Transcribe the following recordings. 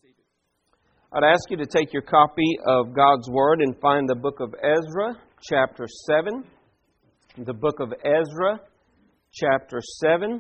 seated. I'd ask you to take your copy of God's Word and find the book of Ezra, chapter 7. The book of Ezra, chapter 7.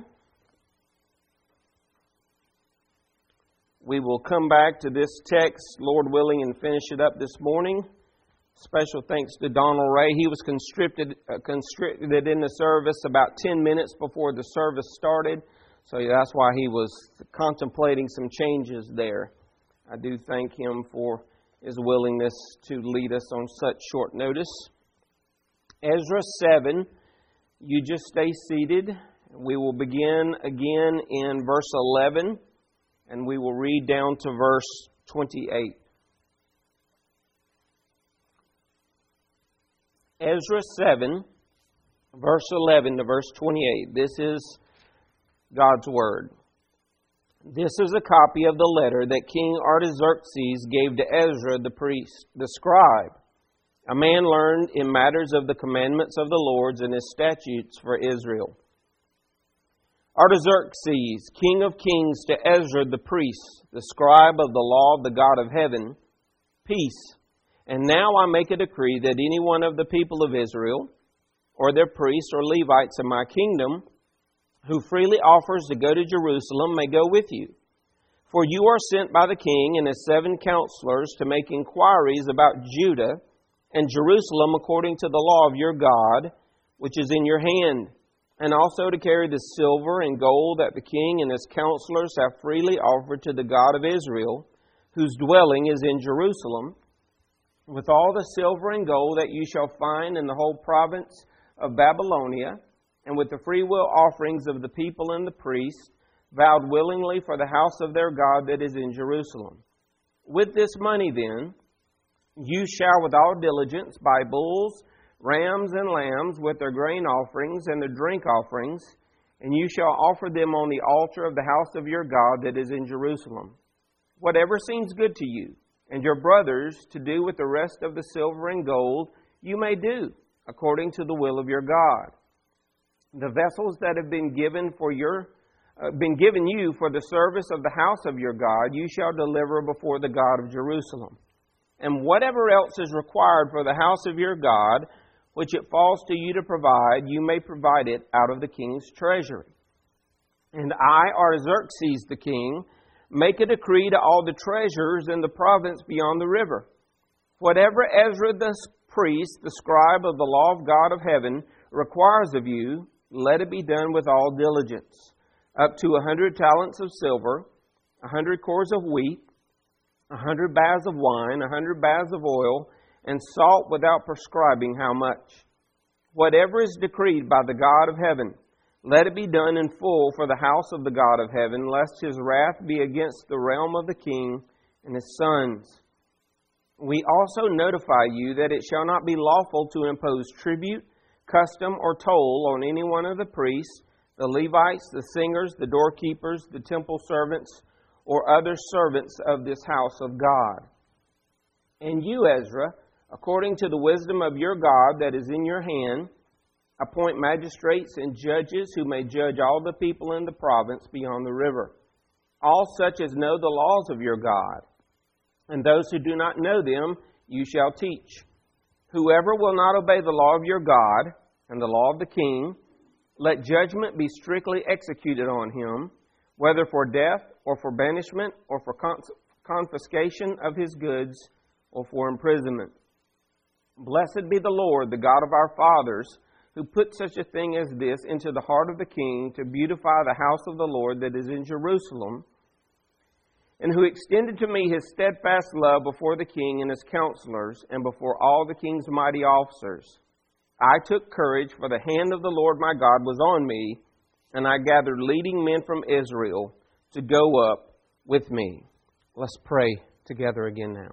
We will come back to this text, Lord willing, and finish it up this morning. Special thanks to Donald Ray. He was constricted in the service about 10 minutes before the service started. So that's why he was contemplating some changes there. I do thank him for his willingness to lead us on such short notice. Ezra 7, you just stay seated. We will begin again in verse 11, and we will read down to verse 28. Ezra 7, verse 11 to verse 28. This is God's Word. This is a copy of the letter that King Artaxerxes gave to Ezra the priest, the scribe, a man learned in matters of the commandments of the Lord and His statutes for Israel. Artaxerxes, King of kings, to Ezra the priest, the scribe of the law of the God of heaven, peace. And now I make a decree that any one of the people of Israel, or their priests or Levites in my kingdom, who freely offers to go to Jerusalem may go with you. For you are sent by the king and his 7 counselors to make inquiries about Judah and Jerusalem according to the law of your God, which is in your hand, and also to carry the silver and gold that the king and his counselors have freely offered to the God of Israel, whose dwelling is in Jerusalem, with all the silver and gold that you shall find in the whole province of Babylonia, and with the freewill offerings of the people and the priests, vowed willingly for the house of their God that is in Jerusalem. With this money, then, you shall with all diligence buy bulls, rams, and lambs with their grain offerings and their drink offerings, and you shall offer them on the altar of the house of your God that is in Jerusalem. Whatever seems good to you and your brothers to do with the rest of the silver and gold, you may do, according to the will of your God. The vessels that have been given you for the service of the house of your God, you shall deliver before the God of Jerusalem. And whatever else is required for the house of your God, which it falls to you to provide, you may provide it out of the king's treasury. And I, Artaxerxes the king, make a decree to all the treasurers in the province beyond the river. Whatever Ezra the priest, the scribe of the law of God of heaven, requires of you, let it be done with all diligence. Up to 100 talents of silver, 100 cores of wheat, 100 baths of wine, 100 baths of oil, and salt without prescribing how much. Whatever is decreed by the God of heaven, let it be done in full for the house of the God of heaven, lest His wrath be against the realm of the king and his sons. We also notify you that it shall not be lawful to impose tribute, custom, or toll on any one of the priests, the Levites, the singers, the doorkeepers, the temple servants, or other servants of this house of God. And you, Ezra, according to the wisdom of your God that is in your hand, appoint magistrates and judges who may judge all the people in the province beyond the river, all such as know the laws of your God. And those who do not know them, you shall teach. Whoever will not obey the law of your God and the law of the king, let judgment be strictly executed on him, whether for death or for banishment or for confiscation of his goods or for imprisonment. Blessed be the Lord, the God of our fathers, who put such a thing as this into the heart of the king to beautify the house of the Lord that is in Jerusalem, and who extended to me His steadfast love before the king and his counselors and before all the king's mighty officers. I took courage, for the hand of the Lord my God was on me, and I gathered leading men from Israel to go up with me. Let's pray together again now.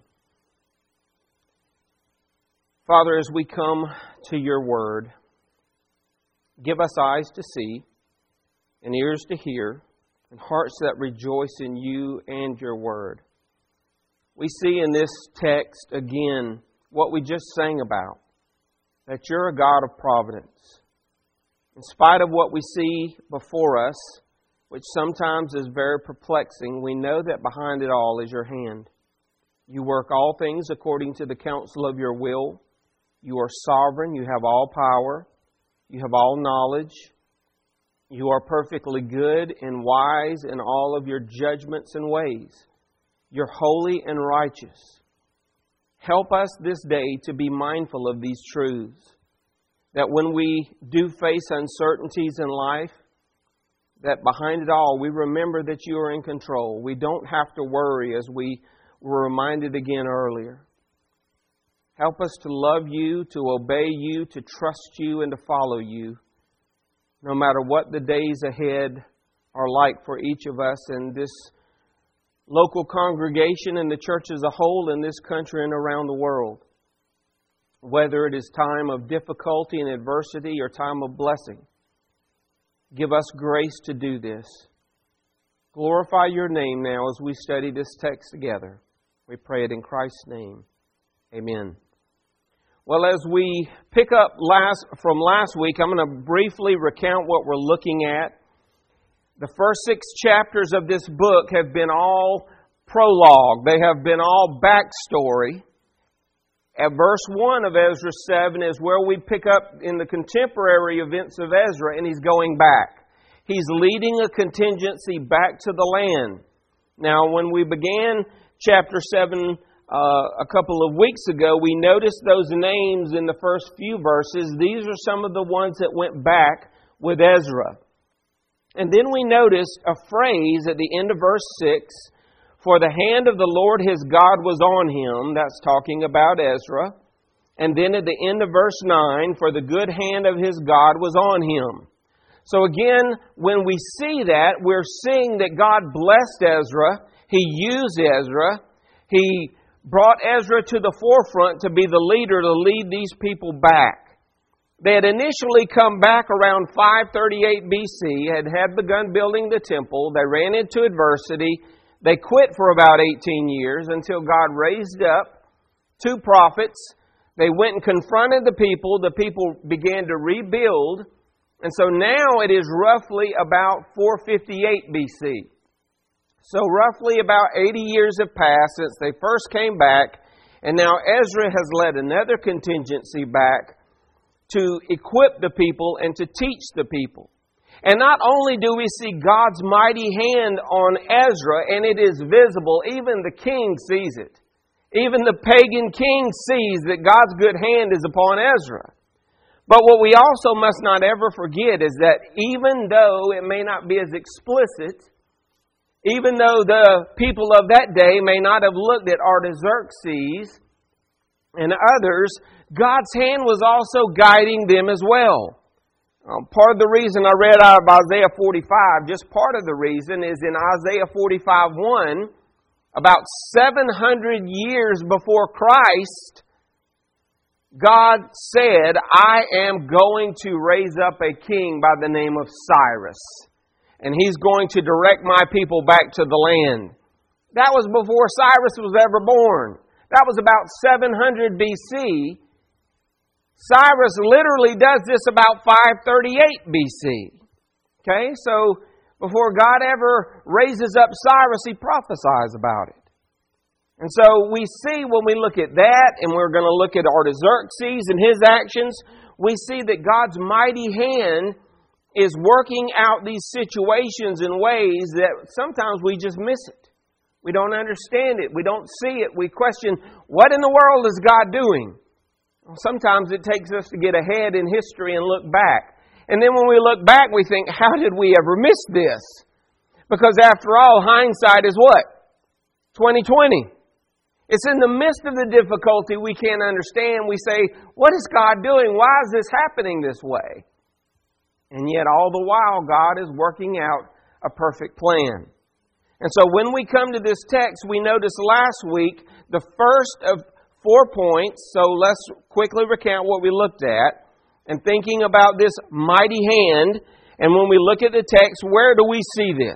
Father, as we come to your word, give us eyes to see and ears to hear and hearts that rejoice in you and your word. We see in this text again what we just sang about, that you're a God of providence. In spite of what we see before us, which sometimes is very perplexing, we know that behind it all is your hand. You work all things according to the counsel of your will. You are sovereign. You have all power. You have all knowledge. You are perfectly good and wise in all of your judgments and ways. You're holy and righteous. Help us this day to be mindful of these truths, that when we do face uncertainties in life, that behind it all, we remember that you are in control. We don't have to worry, as we were reminded again earlier. Help us to love you, to obey you, to trust you, and to follow you, no matter what the days ahead are like for each of us in this local congregation and the church as a whole in this country and around the world. Whether it is time of difficulty and adversity or time of blessing, give us grace to do this. Glorify your name now as we study this text together. We pray it in Christ's name. Amen. Well, as we pick up from last week, I'm going to briefly recount what we're looking at. The first 6 chapters of this book have been all prologue. They have been all backstory. At verse 1 of Ezra 7 is where we pick up in the contemporary events of Ezra, and he's going back. He's leading a contingency back to the land. Now, when we began chapter 7 a couple of weeks ago, we noticed those names in the first few verses. These are some of the ones that went back with Ezra. And then we noticed a phrase at the end of verse 6, "For the hand of the Lord his God was on him." That's talking about Ezra. And then at the end of verse 9, "For the good hand of his God was on him." So again, when we see that, we're seeing that God blessed Ezra. He used Ezra. He brought Ezra to the forefront to be the leader to lead these people back. They had initially come back around 538 BC, had begun building the temple. They ran into adversity. They quit for about 18 years until God raised up 2 prophets. They went and confronted the people. The people began to rebuild. And so now it is roughly about 458 BC. So roughly about 80 years have passed since they first came back. And now Ezra has led another contingency back to equip the people and to teach the people. And not only do we see God's mighty hand on Ezra, and it is visible, even the king sees it. Even the pagan king sees that God's good hand is upon Ezra. But what we also must not ever forget is that even though it may not be as explicit, even though the people of that day may not have looked at Artaxerxes and others, God's hand was also guiding them as well. Part of the reason I read out of Isaiah 45, just part of the reason is in Isaiah 45:1, about 700 years before Christ, God said, "I am going to raise up a king by the name of Cyrus, and he's going to direct my people back to the land." That was before Cyrus was ever born. That was about 700 BC. Cyrus literally does this about 538 BC. Okay, so before God ever raises up Cyrus, he prophesies about it. And so we see when we look at that, and we're going to look at Artaxerxes and his actions, we see that God's mighty hand is working out these situations in ways that sometimes we just miss it. We don't understand it. We don't see it. We question, what in the world is God doing? Sometimes it takes us to get ahead in history and look back. And then when we look back, we think, how did we ever miss this? Because after all, hindsight is what? 2020. It's in the midst of the difficulty we can't understand. We say, what is God doing? Why is this happening this way? And yet all the while, God is working out a perfect plan. And so when we come to this text, we noticed last week the first of 4 points. So let's quickly recount what we looked at. And thinking about this mighty hand, and when we look at the text, where do we see this?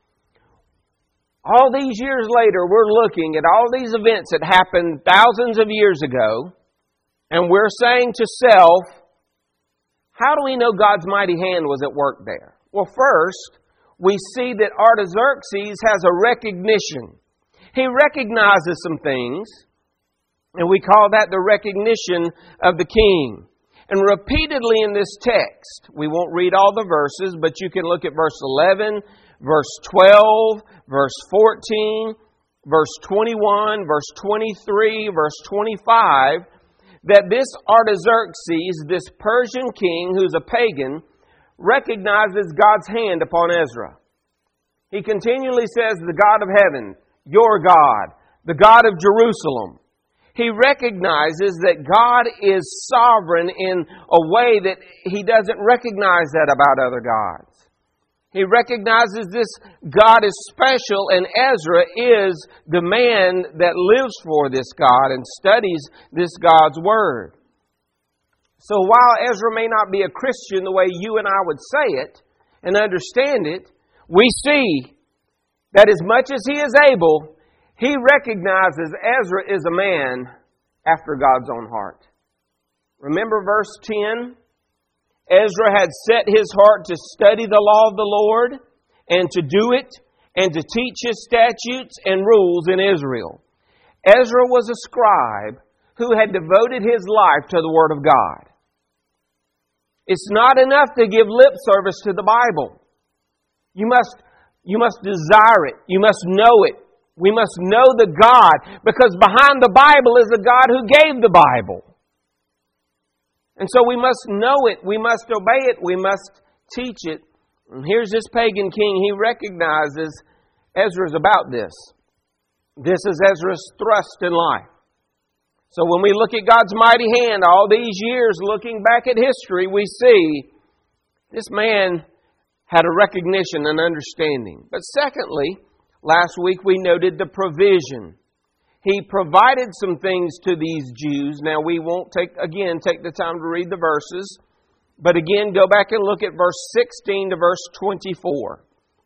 All these years later, we're looking at all these events that happened thousands of years ago, and we're saying to self, how do we know God's mighty hand was at work there? Well, first, we see that Artaxerxes has a recognition. He recognizes some things, and we call that the recognition of the king. And repeatedly in this text, we won't read all the verses, but you can look at verse 11, verse 12, verse 14, verse 21, verse 23, verse 25, that this Artaxerxes, this Persian king who's a pagan, recognizes God's hand upon Ezra. He continually says, the God of heaven, your God, the God of Jerusalem. He recognizes that God is sovereign in a way that he doesn't recognize that about other gods. He recognizes this God is special, and Ezra is the man that lives for this God and studies this God's Word. So while Ezra may not be a Christian the way you and I would say it and understand it, we see that as much as he is able, he recognizes Ezra is a man after God's own heart. Remember verse 10? Ezra had set his heart to study the law of the Lord and to do it and to teach His statutes and rules in Israel. Ezra was a scribe who had devoted his life to the Word of God. It's not enough to give lip service to the Bible. You must desire it. You must know it. We must know the God, because behind the Bible is a God who gave the Bible. And so we must know it. We must obey it. We must teach it. And here's this pagan king. He recognizes Ezra's about this. This is Ezra's thrust in life. So when we look at God's mighty hand, all these years looking back at history, we see this man had a recognition and understanding. But secondly, last week we noted the provision. He provided some things to these Jews. Now we won't take the time to read the verses. But again, go back and look at verse 16 to verse 24.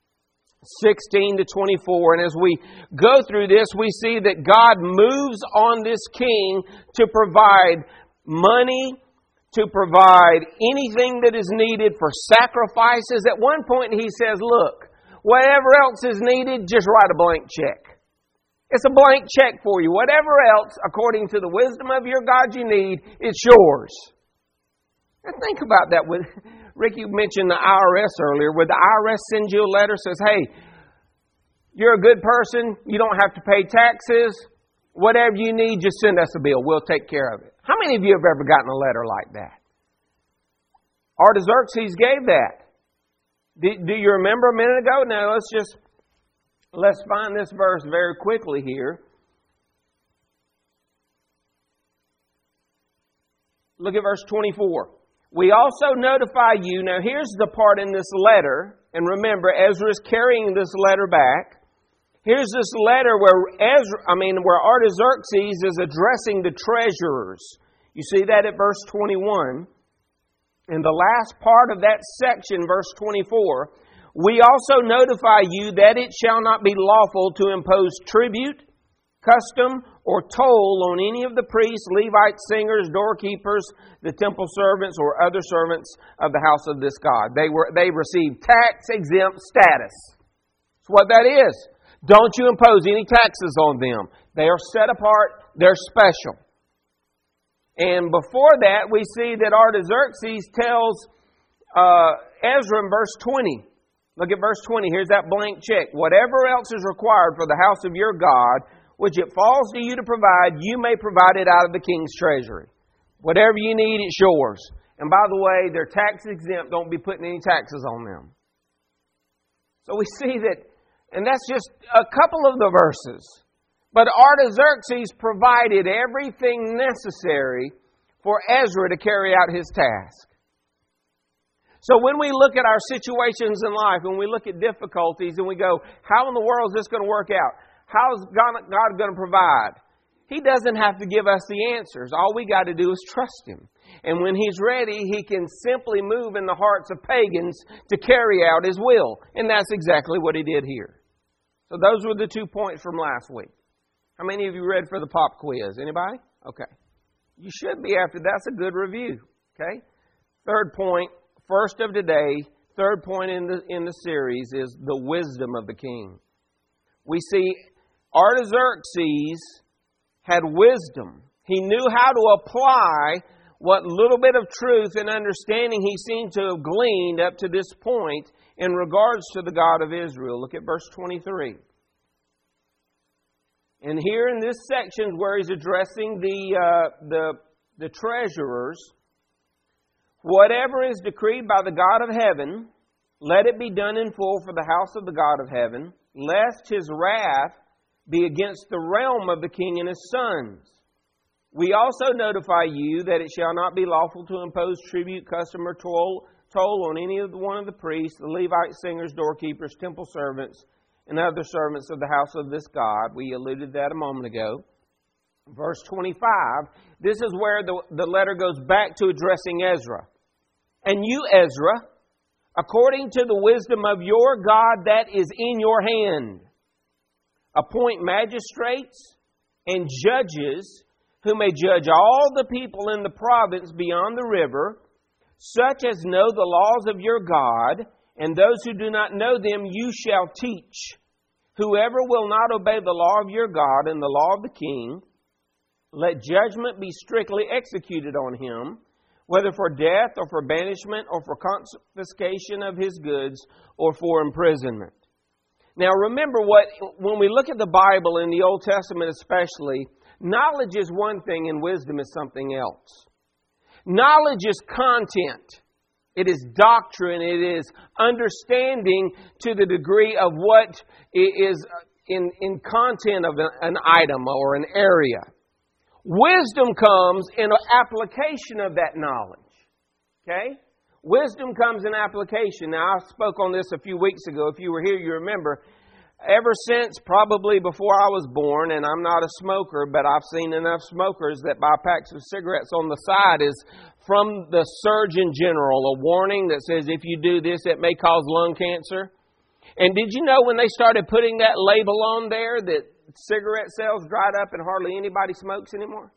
16 to 24. And as we go through this, we see that God moves on this king to provide money, to provide anything that is needed for sacrifices. At one point he says, look, whatever else is needed, just write a blank check. It's a blank check for you. Whatever else, according to the wisdom of your God you need, it's yours. And think about that. Ricky mentioned the IRS earlier. Would the IRS send you a letter that says, hey, you're a good person, you don't have to pay taxes, whatever you need, just send us a bill. We'll take care of it. How many of you have ever gotten a letter like that? Artaxerxes gave that. Do you remember a minute ago? Now, let's find this verse very quickly here. Look at verse 24. We also notify you. Now, here's the part in this letter. And remember, Ezra is carrying this letter back. Here's this letter where Artaxerxes is addressing the treasurers. You see that at verse 21. In the last part of that section, verse 24, we also notify you that it shall not be lawful to impose tribute, custom, or toll on any of the priests, Levites, singers, doorkeepers, the temple servants, or other servants of the house of this God. They received tax-exempt status. That's what that is. Don't you impose any taxes on them. They are set apart. They're special. And before that, we see that Artaxerxes tells Ezra in verse 20. Look at verse 20. Here's that blank check. Whatever else is required for the house of your God, which it falls to you to provide, you may provide it out of the king's treasury. Whatever you need, it's yours. And by the way, they're tax exempt. Don't be putting any taxes on them. So we see that, and that's just a couple of the verses. But Artaxerxes provided everything necessary for Ezra to carry out his task. So when we look at our situations in life, when we look at difficulties and we go, how in the world is this going to work out? How is God going to provide? He doesn't have to give us the answers. All we got to do is trust Him. And when He's ready, He can simply move in the hearts of pagans to carry out His will. And that's exactly what He did here. So those were the 2 points from last week. How many of you read for the pop quiz? Anybody? Okay. You should be after that's a good review. Okay. Third point, first of today, Third point in the series is the wisdom of the king. We see Artaxerxes had wisdom. He knew how to apply what little bit of truth and understanding he seemed to have gleaned up to this point in regards to the God of Israel. Look at verse 23. And here in this section where he's addressing the treasurers, whatever is decreed by the God of heaven, let it be done in full for the house of the God of heaven, lest his wrath be against the realm of the king and his sons. We also notify you that it shall not be lawful to impose tribute, custom, or toll on any one of the priests, the Levites, singers, doorkeepers, temple servants, and other servants of the house of this God. We alluded to that a moment ago. Verse 25, this is where the letter goes back to addressing Ezra. And you, Ezra, according to the wisdom of your God that is in your hand, appoint magistrates and judges who may judge all the people in the province beyond the river, such as know the laws of your God, and those who do not know them you shall teach. Whoever will not obey the law of your God and the law of the king, let judgment be strictly executed on him, whether for death or for banishment or for confiscation of his goods or for imprisonment. Now remember, when we look at the Bible in the Old Testament especially, knowledge is one thing and wisdom is something else. Knowledge is content. It is doctrine. It is understanding to the degree of what is in content of an item or an area. Wisdom comes in an application of that knowledge. Okay? Wisdom comes in application. Now, I spoke on this a few weeks ago. If you were here, you remember. Ever since probably before I was born, and I'm not a smoker, but I've seen enough smokers that buy packs of cigarettes on the side, is from the Surgeon General, a warning that says if you do this, it may cause lung cancer. And did you know when they started putting that label on there that cigarette sales dried up and hardly anybody smokes anymore?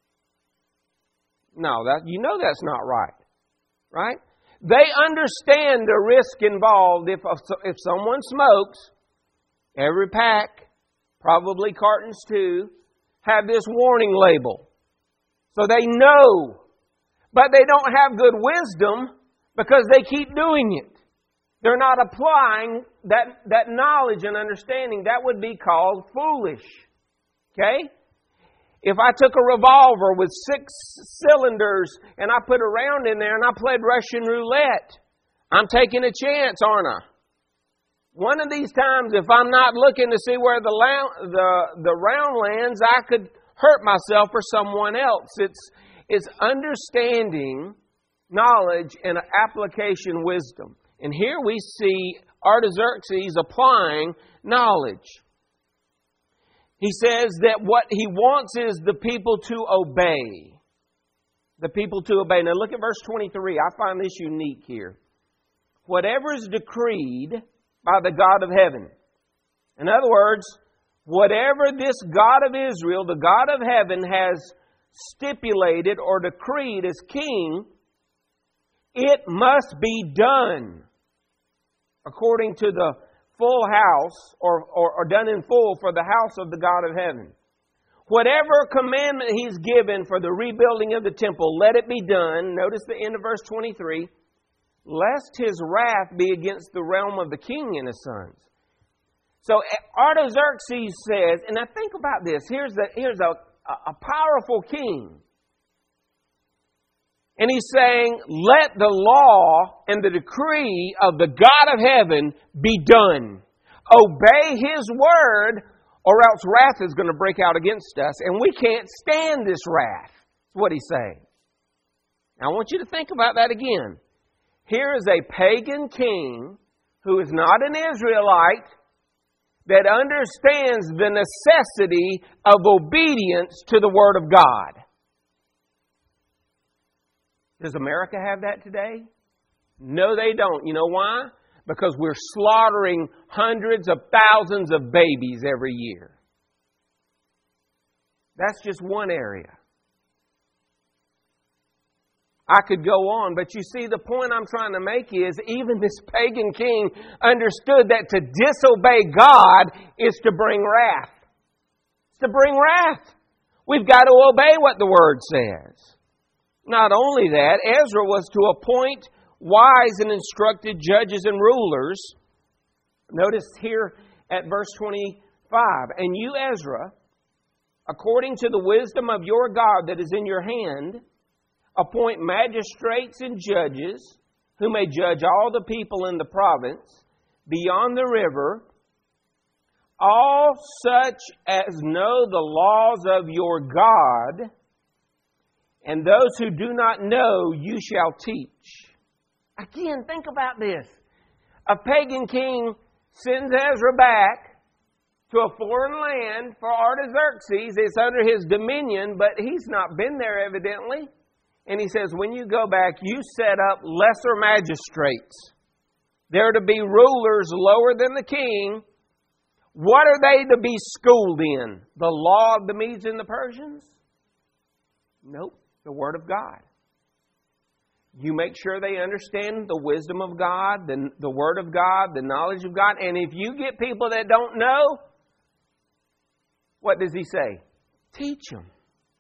No, you know that's not right. Right? They understand the risk involved if someone smokes. Every pack, probably cartons too, have this warning label. So they know. But they don't have good wisdom because they keep doing it. They're not applying that knowledge and understanding. That would be called foolish. Okay? If I took a revolver with 6 cylinders and I put a round in there and I played Russian roulette, I'm taking a chance, aren't I? One of these times, if I'm not looking to see where the round lands, I could hurt myself or someone else. It's understanding knowledge and application wisdom. And here we see Artaxerxes applying knowledge. He says that what he wants is the people to obey. The people to obey. Now look at verse 23. I find this unique here. Whatever is decreed by the God of heaven. In other words, whatever this God of Israel, the God of heaven, has stipulated or decreed as king, it must be done according to the full house or done in full for the house of the God of heaven. Whatever commandment He's given for the rebuilding of the temple, let it be done. Notice the end of verse 23. Lest His wrath be against the realm of the king and his sons. So Artaxerxes says, and now think about this. Here's a powerful king. And he's saying, let the law and the decree of the God of heaven be done. Obey His word, or else wrath is going to break out against us, and we can't stand this wrath. That's what he's saying. Now I want you to think about that again. Here is a pagan king who is not an Israelite that understands the necessity of obedience to the Word of God. Does America have that today? No, they don't. You know why? Because we're slaughtering hundreds of thousands of babies every year. That's just one area. I could go on, but you see, the point I'm trying to make is even this pagan king understood that to disobey God is to bring wrath. It's to bring wrath. We've got to obey what the Word says. Not only that, Ezra was to appoint wise and instructed judges and rulers. Notice here at verse 25, and you, Ezra, according to the wisdom of your God that is in your hand, appoint magistrates and judges who may judge all the people in the province beyond the river, all such as know the laws of your God, and those who do not know you shall teach. Again, think about this. A pagan king sends Ezra back to a foreign land for Artaxerxes. It's under his dominion, but he's not been there evidently. And he says, when you go back, you set up lesser magistrates. They're to be rulers lower than the king. What are they to be schooled in? The law of the Medes and the Persians? Nope, the Word of God. You make sure they understand the wisdom of God, the Word of God, the knowledge of God. And if you get people that don't know, what does he say? Teach them.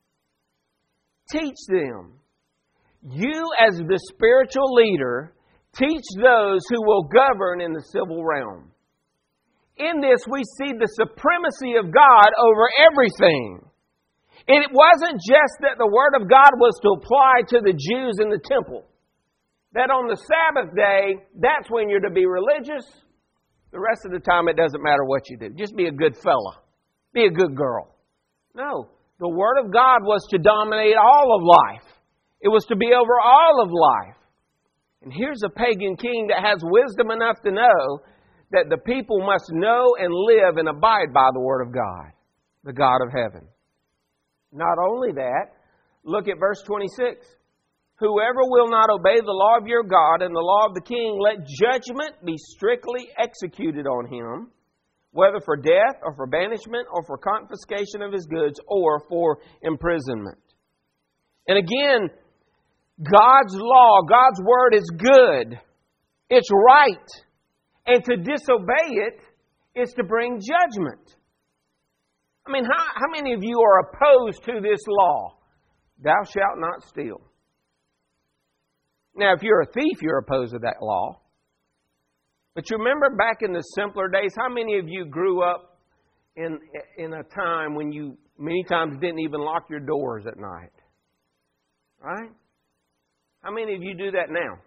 Teach them. You, as the spiritual leader, teach those who will govern in the civil realm. In this, we see the supremacy of God over everything. And it wasn't just that the Word of God was to apply to the Jews in the temple. That on the Sabbath day, that's when you're to be religious. The rest of the time, it doesn't matter what you do. Just be a good fella. Be a good girl. No. The Word of God was to dominate all of life. It was to be over all of life. And here's a pagan king that has wisdom enough to know that the people must know and live and abide by the Word of God, the God of heaven. Not only that, look at verse 26. Whoever will not obey the law of your God and the law of the king, let judgment be strictly executed on him, whether for death or for banishment or for confiscation of his goods or for imprisonment. And again, God's law, God's Word is good. It's right. And to disobey it is to bring judgment. I mean, how many of you are opposed to this law? Thou shalt not steal. Now, if you're a thief, you're opposed to that law. But you remember back in the simpler days, how many of you grew up in a time when you many times didn't even lock your doors at night? Right? How many of you do that now?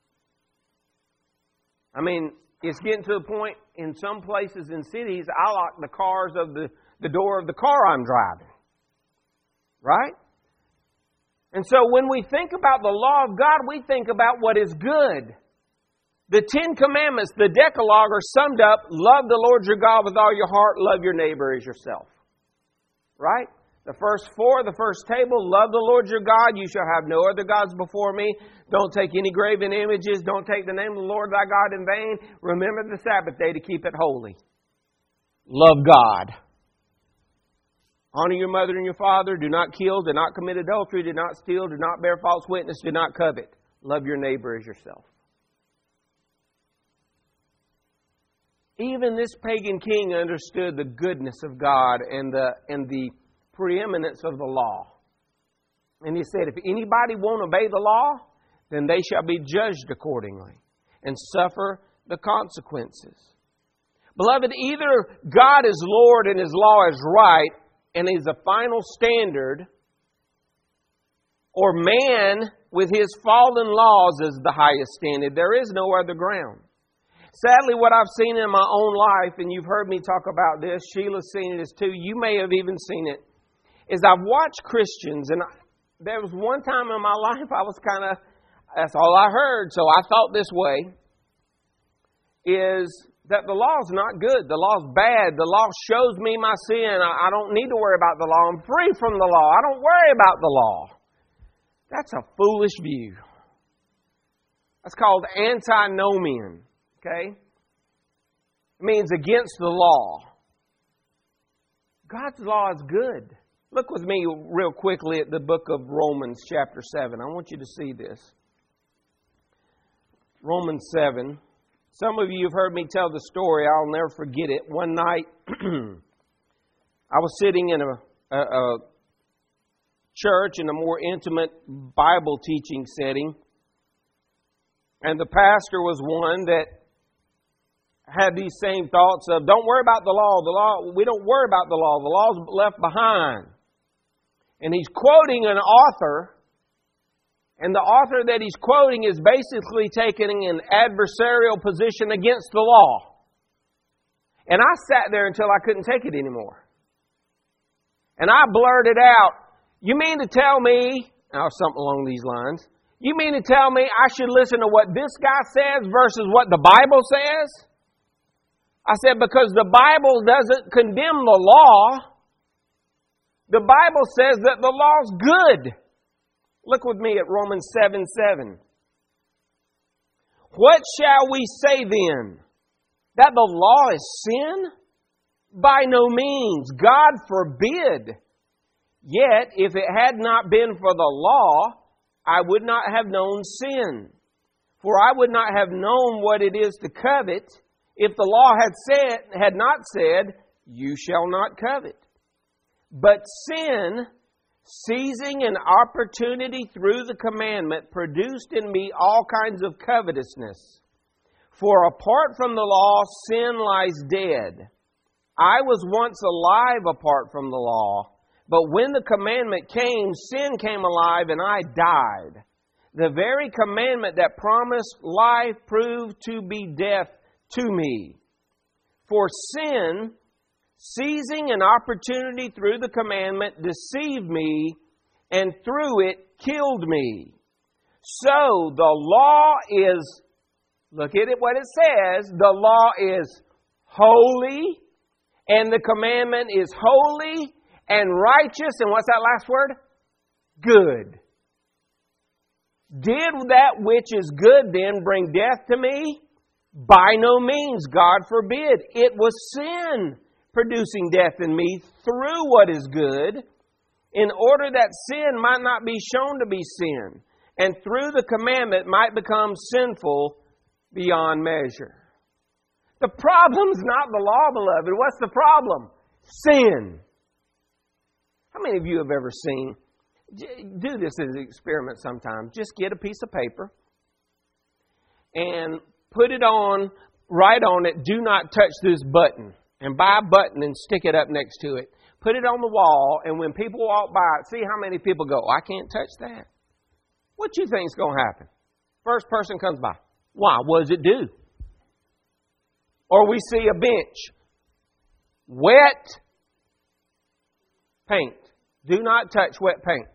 I mean, it's getting to the point in some places in cities, I lock the cars of the door of the car I'm driving. Right? And so when we think about the law of God, we think about what is good. The Ten Commandments, the Decalogue, are summed up, love the Lord your God with all your heart, love your neighbor as yourself. Right? The first four, the first table, love the Lord your God, you shall have no other gods before me. Don't take any graven images, don't take the name of the Lord thy God in vain. Remember the Sabbath day to keep it holy. Love God. Honor your mother and your father, do not kill, do not commit adultery, do not steal, do not bear false witness, do not covet. Love your neighbor as yourself. Even this pagan king understood the goodness of God and the preeminence of the law. And he said, if anybody won't obey the law, then they shall be judged accordingly and suffer the consequences. Beloved, either God is Lord and His law is right and is a final standard, or man with his fallen laws is the highest standard. There is no other ground. Sadly, what I've seen in my own life, and you've heard me talk about this, Sheila's seen it too, you may have even seen it, is I've watched Christians, and there was one time in my life I was that's all I heard, so I thought this way, is that the law is not good. The law is bad. The law shows me my sin. I don't need to worry about the law. I'm free from the law. I don't worry about the law. That's a foolish view. That's called antinomian. Okay? It means against the law. God's law is good. Look with me real quickly at the book of Romans chapter 7. I want you to see this. Romans 7. Some of you have heard me tell the story. I'll never forget it. One night, I was sitting in a church in a more intimate Bible teaching setting. And the pastor was one that had these same thoughts of, don't worry about the law. We don't worry about the law. The law's left behind. And he's quoting an author. And the author that he's quoting is basically taking an adversarial position against the law. And I sat there until I couldn't take it anymore. And I blurted out, you mean to tell me, or something along these lines, you mean to tell me I should listen to what this guy says versus what the Bible says? I said, because the Bible doesn't condemn the law. The Bible says that the law's good. Look with me at Romans 7:7. What shall we say then? That the law is sin? By no means. God forbid. Yet, if it had not been for the law, I would not have known sin. For I would not have known what it is to covet if the law had not said, you shall not covet. But sin, seizing an opportunity through the commandment, produced in me all kinds of covetousness. For apart from the law, sin lies dead. I was once alive apart from the law, but when the commandment came, sin came alive and I died. The very commandment that promised life proved to be death to me. For sin, seizing an opportunity through the commandment, deceived me, and through it killed me. So the law is, look at it what it says, the law is holy, and the commandment is holy and righteous, and what's that last word? Good. Did that which is good then bring death to me? By no means, God forbid. It was sin producing death in me through what is good, in order that sin might not be shown to be sin, and through the commandment might become sinful beyond measure. The problem's not the law, beloved. What's the problem? Sin. How many of you have ever seen, do this as an experiment sometime, just get a piece of paper and put it on, write on it, do not touch this button. And buy a button and stick it up next to it. Put it on the wall, and when people walk by, see how many people go, I can't touch that. What do you think is going to happen? First person comes by. Why? What does it do? Or we see a bench. Wet paint. Do not touch wet paint.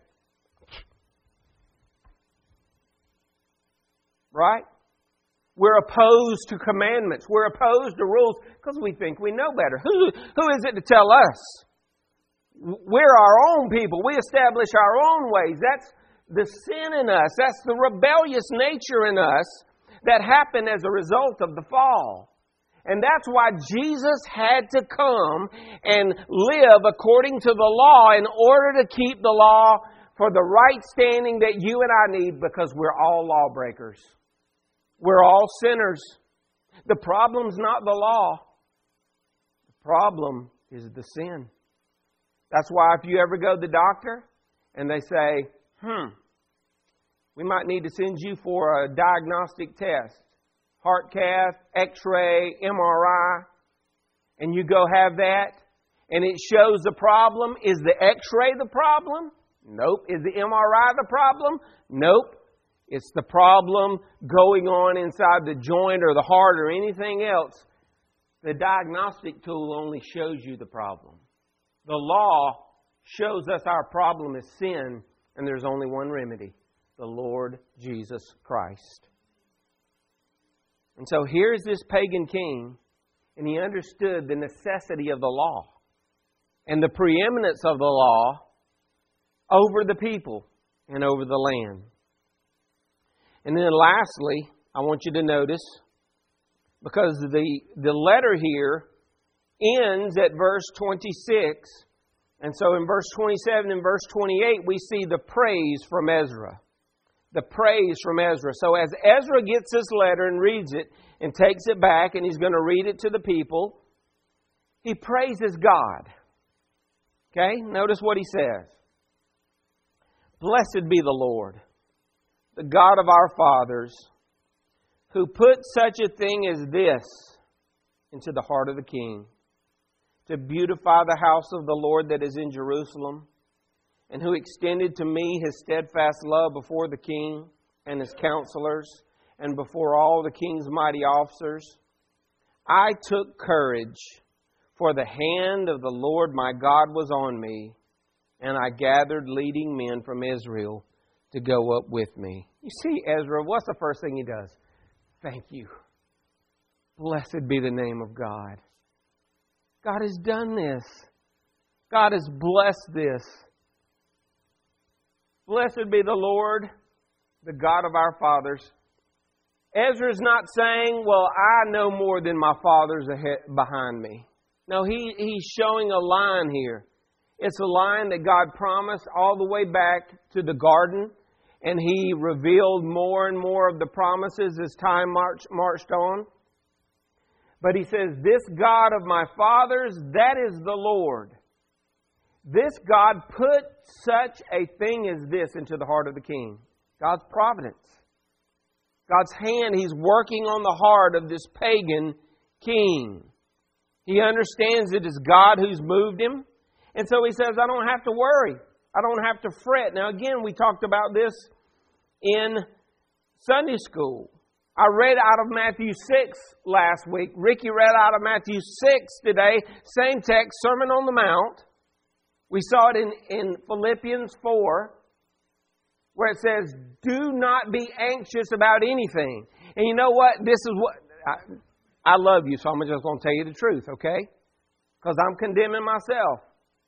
Right? We're opposed to commandments. We're opposed to rules because we think we know better. Who is it to tell us? We're our own people. We establish our own ways. That's the sin in us. That's the rebellious nature in us that happened as a result of the fall. And that's why Jesus had to come and live according to the law in order to keep the law for the right standing that you and I need, because we're all lawbreakers. We're all sinners. The problem's not the law. The problem is the sin. That's why if you ever go to the doctor and they say, we might need to send you for a diagnostic test. Heart cath, x-ray, MRI. And you go have that. And it shows the problem. Is the x-ray the problem? Nope. Is the MRI the problem? Nope. It's the problem going on inside the joint or the heart or anything else. The diagnostic tool only shows you the problem. The law shows us our problem is sin, and there's only one remedy, the Lord Jesus Christ. And so here's this pagan king, and he understood the necessity of the law and the preeminence of the law over the people and over the land. And then lastly, I want you to notice, because the letter here ends at verse 26, And so in verse 27 and verse 28, we see the praise from Ezra. The praise from Ezra. So as Ezra gets this letter and reads it and takes it back and he's going to read it to the people, he praises God. Okay? Notice what he says. Blessed be the Lord, the God of our fathers, who put such a thing as this into the heart of the king, to beautify the house of the Lord that is in Jerusalem, and who extended to me His steadfast love before the king and his counselors, and before all the king's mighty officers. I took courage, for the hand of the Lord my God was on me, and I gathered leading men from Israel to go up with me. You see, Ezra, what's the first thing he does? Thank you. Blessed be the name of God. God has done this. God has blessed this. Blessed be the Lord, the God of our fathers. Ezra's not saying, well, I know more than my fathers behind me. No, he's showing a line here. It's a line that God promised all the way back to the garden. And He revealed more and more of the promises as time marched on. But He says, this God of my fathers, that is the Lord. This God put such a thing as this into the heart of the king. God's providence. God's hand, He's working on the heart of this pagan king. He understands it is God who's moved him. And so he says, I don't have to worry. I don't have to fret. Now again, we talked about this in Sunday school. I read out of Matthew 6 last week. Ricky read out of Matthew 6 today. Same text, Sermon on the Mount. We saw it in Philippians 4, where it says, do not be anxious about anything. And you know what? This is what... I love you, so I'm just going to tell you the truth, okay? Because I'm condemning myself.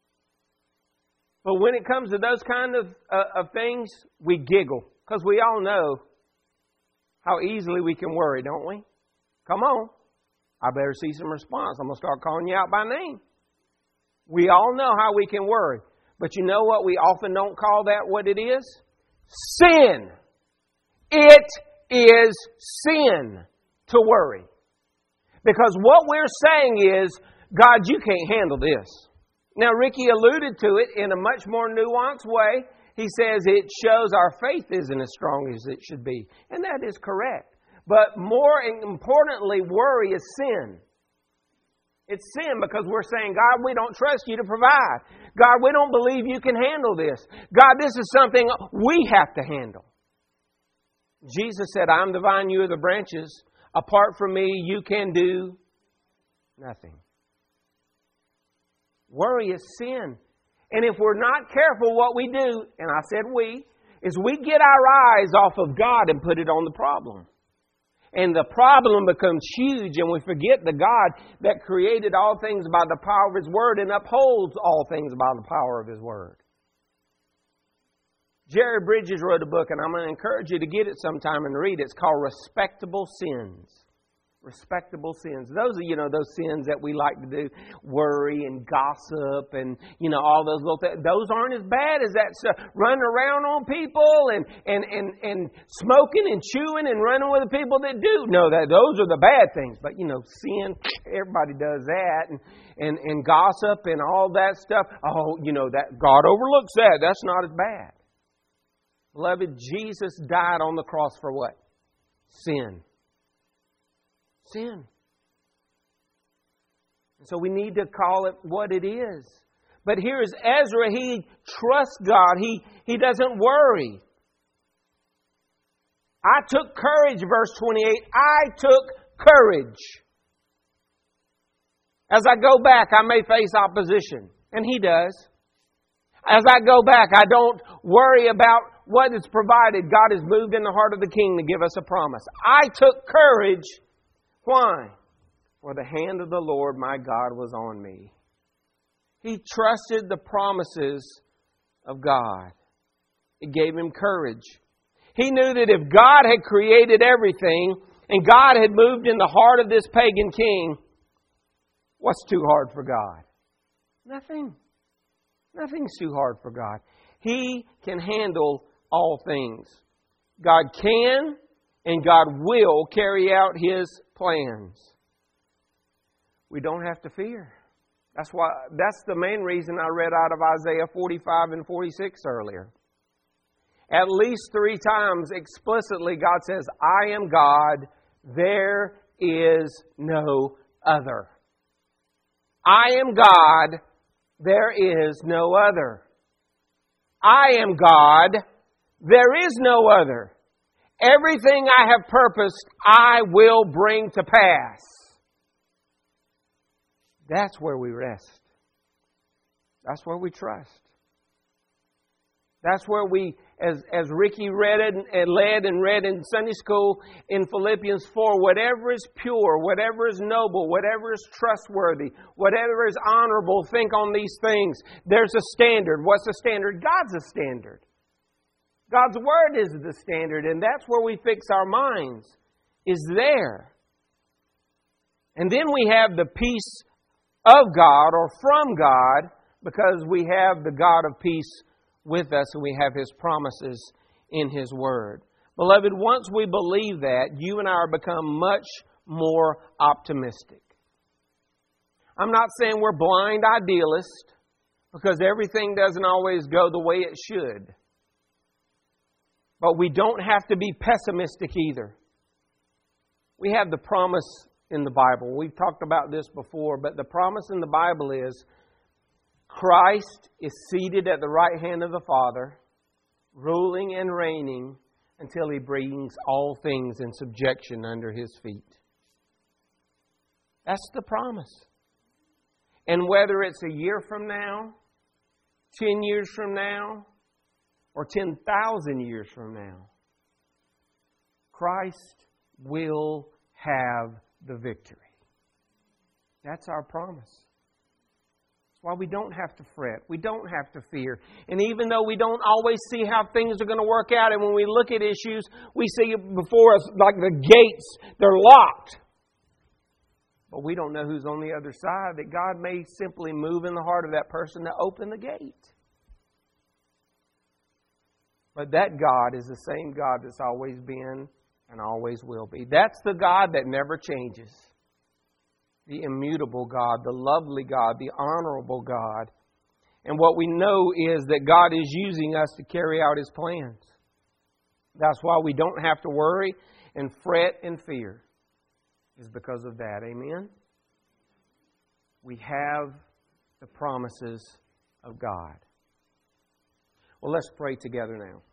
But when it comes to those kind of things, we giggle. Because we all know how easily we can worry, don't we? Come on. I better see some response. I'm going to start calling you out by name. We all know how we can worry. But you know what? We often don't call that what it is? Sin. It is sin to worry. Because what we're saying is, God, you can't handle this. Now, Ricky alluded to it in a much more nuanced way. He says it shows our faith isn't as strong as it should be. And that is correct. But more importantly, worry is sin. It's sin because we're saying, God, we don't trust you to provide. God, we don't believe you can handle this. God, this is something we have to handle. Jesus said, I'm the vine, you are the branches. Apart from me, you can do nothing. Worry is sin. And if we're not careful, what we do, and I said we, is we get our eyes off of God and put it on the problem. And the problem becomes huge and we forget the God that created all things by the power of His Word and upholds all things by the power of His Word. Jerry Bridges wrote a book, and I'm going to encourage you to get it sometime and read it. It's called Respectable Sins. Respectable sins. Those are, those sins that we like to do. Worry and gossip and, all those little things. Those aren't as bad as that stuff. Running around on people and smoking and chewing and running with the people that do. No, those are the bad things. But, sin, everybody does that. And gossip and all that stuff. Oh, that God overlooks that. That's not as bad. Beloved, Jesus died on the cross for what? Sin. Sin. And so we need to call it what it is. But here is Ezra. He trusts God. He doesn't worry. I took courage, verse 28. I took courage. As I go back, I may face opposition. And he does. As I go back, I don't worry about what is provided. God has moved in the heart of the king to give us a promise. I took courage. Why? For the hand of the Lord my God was on me. He trusted the promises of God. It gave him courage. He knew that if God had created everything and God had moved in the heart of this pagan king, what's too hard for God? Nothing. Nothing's too hard for God. He can handle all things. God can and God will carry out His plans. We don't have to fear. That's the main reason I read out of Isaiah 45 and 46 earlier. At least 3 times explicitly God says, I am God, there is no other. I am God, there is no other. I am God, there is no other. Everything I have purposed, I will bring to pass. That's where we rest. That's where we trust. That's where we, as Ricky read in Sunday school in Philippians 4, whatever is pure, whatever is noble, whatever is trustworthy, whatever is honorable, think on these things. There's a standard. What's the standard? God's a standard. God's Word is the standard, and that's where we fix our minds, is there. And then we have the peace of God or from God because we have the God of peace with us and we have His promises in His Word. Beloved, once we believe that, you and I are become much more optimistic. I'm not saying we're blind idealists because everything doesn't always go the way it should. But we don't have to be pessimistic either. We have the promise in the Bible. We've talked about this before, but the promise in the Bible is Christ is seated at the right hand of the Father, ruling and reigning until He brings all things in subjection under His feet. That's the promise. And whether it's a year from now, 10 years from now, or 10,000 years from now, Christ will have the victory. That's our promise. That's why we don't have to fret. We don't have to fear. And even though we don't always see how things are going to work out, and when we look at issues, we see before us like the gates, they're locked. But we don't know who's on the other side, that God may simply move in the heart of that person to open the gate. But that God is the same God that's always been and always will be. That's the God that never changes. The immutable God, the lovely God, the honorable God. And what we know is that God is using us to carry out His plans. That's why we don't have to worry and fret and fear. Is because of that. Amen? We have the promises of God. Well, let's pray together now.